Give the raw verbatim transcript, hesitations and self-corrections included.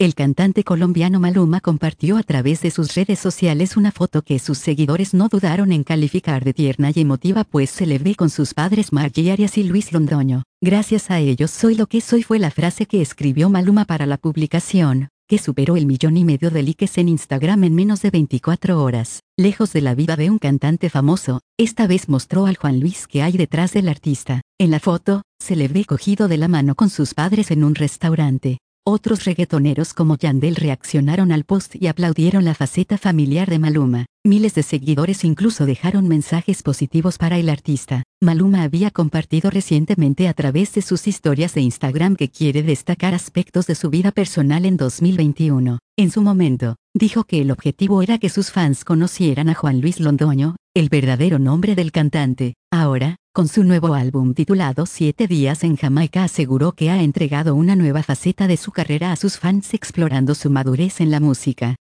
El cantante colombiano Maluma compartió a través de sus redes sociales una foto que sus seguidores no dudaron en calificar de tierna y emotiva, pues se le ve con sus padres Margie Arias y Luis Londoño. Gracias a ellos soy lo que soy, fue la frase que escribió Maluma para la publicación, que superó el millón y medio de likes en Instagram en menos de veinticuatro horas. Lejos de la vida de un cantante famoso, esta vez mostró al Juan Luis que hay detrás del artista. En la foto, se le ve cogido de la mano con sus padres en un restaurante. Otros reggaetoneros como Yandel reaccionaron al post y aplaudieron la faceta familiar de Maluma. Miles de seguidores incluso dejaron mensajes positivos para el artista. Maluma había compartido recientemente a través de sus historias de Instagram que quiere destacar aspectos de su vida personal en dos mil veintiuno. En su momento, dijo que el objetivo era que sus fans conocieran a Juan Luis Londoño, el verdadero nombre del cantante. Ahora, con su nuevo álbum titulado Siete días en Jamaica, aseguró que ha entregado una nueva faceta de su carrera a sus fans, explorando su madurez en la música.